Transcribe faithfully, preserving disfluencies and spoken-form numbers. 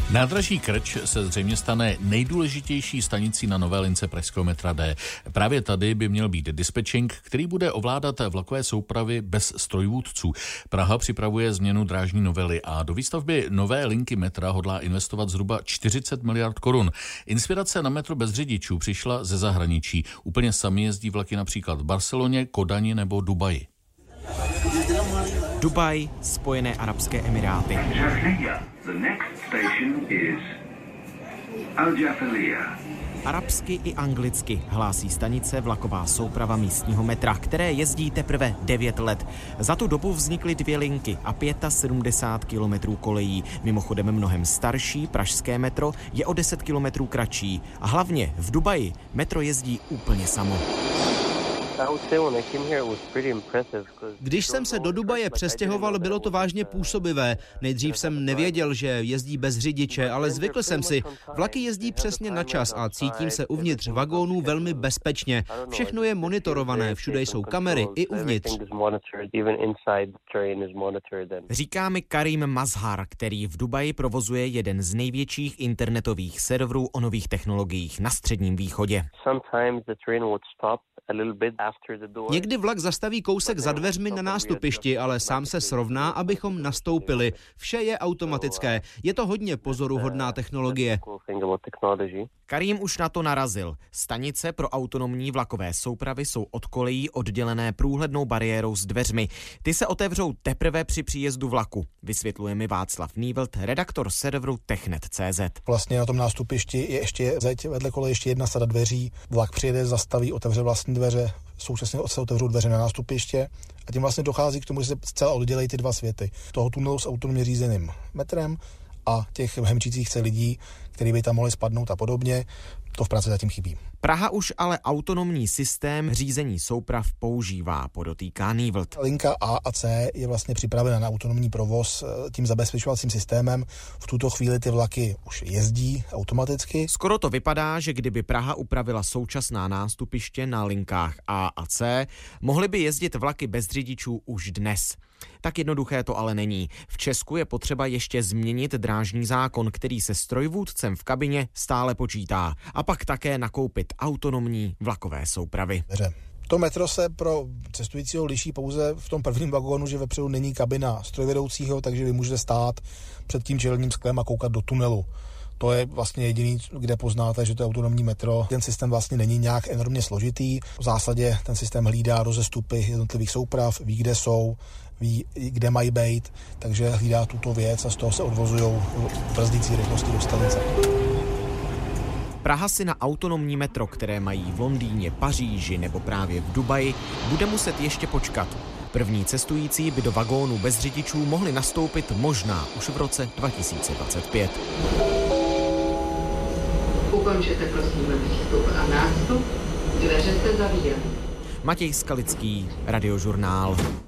Nádraží Krč se zřejmě stane nejdůležitější stanicí na nové lince pražského metra D. Právě tady by měl být dispečing, který bude ovládat vlakové soupravy bez strojvůdců. Praha připravuje změnu drážní novely a do výstavby nové linky metra hodlá investovat zhruba čtyřicet miliard korun. Inspirace na metro bez řidičů přišla ze zahraničí. Úplně sami jezdí vlaky například v Barceloně, Kodani nebo Dubaji. Dubaj, Spojené arabské emiráty. Arabsky i anglicky hlásí stanice vlaková souprava místního metra, které jezdí teprve devět let. Za tu dobu vznikly dvě linky a sedmdesát pět kilometrů kolejí. Mimochodem mnohem starší pražské metro je o deset kilometrů kratší. A hlavně v Dubaji metro jezdí úplně samo. Když jsem se do Dubaje přestěhoval, bylo to vážně působivé. Nejdřív jsem nevěděl, že jezdí bez řidiče, ale zvykl jsem si. Vlaky jezdí přesně na čas a cítím se uvnitř vagónů velmi bezpečně. Všechno je monitorované, všude jsou kamery i uvnitř. Říká mi Karim Mazhar, který v Dubaji provozuje jeden z největších internetových serverů o nových technologiích na Středním východě. Někdy vlak zastaví kousek za dveřmi na nástupišti, ale sám se srovná, abychom nastoupili. Vše je automatické. Je to hodně pozoruhodná technologie. Karim už na to narazil. Stanice pro autonomní vlakové soupravy jsou od kolejí oddělené průhlednou bariérou s dveřmi. Ty se otevřou teprve při příjezdu vlaku. Vysvětluje mi Václav Nývelt, redaktor serveru technet tečka cé zet. Vlastně na tom nástupišti je ještě zeď, vedle koleje ještě jedna sada dveří. Vlak přijede, zastaví, otevře vlastní dveře, současně se otevřou dveře na nástupiště a tím vlastně dochází k tomu, že se zcela oddělejí ty dva světy. Toho tunelu s autonomně řízeným metrem a těch hemčících se lidí, kteří by tam mohli spadnout a podobně. To v práci zatím chybí. Praha už ale autonomní systém řízení souprav používá, podotýká Nývelt. Linka A a C je vlastně připravena na autonomní provoz tím zabezpečovacím systémem. V tuto chvíli ty vlaky už jezdí automaticky. Skoro to vypadá, že kdyby Praha upravila současná nástupiště na linkách A a C, mohly by jezdit vlaky bez řidičů už dnes. Tak jednoduché to ale není. V Česku je potřeba ještě změnit drážní zákon, který se strojvůdcem v kabině stále počítá. A pak také nakoupit autonomní vlakové soupravy. To metro se pro cestujícího liší pouze v tom prvním vagónu, že vepředu není kabina strojvedoucího, takže vy můžete stát před tím čelním sklem a koukat do tunelu. To je vlastně jediný, kde poznáte, že to je autonomní metro. Ten systém vlastně není nějak enormně složitý. V zásadě ten systém hlídá rozestupy jednotlivých souprav, ví, kde jsou, ví, kde mají být, takže hlídá tuto věc a z toho se odvozují brzdící rychlosti do stanice. Praha si na autonomní metro, které mají v Londýně, Paříži nebo právě v Dubaji, bude muset ještě počkat. První cestující by do vagónu bez řidičů mohli nastoupit možná už v roce dva tisíce dvacet pět. Ukončete prosím přístup a nástup, dveře se zavírají. Matěj Skalický, Radiožurnál.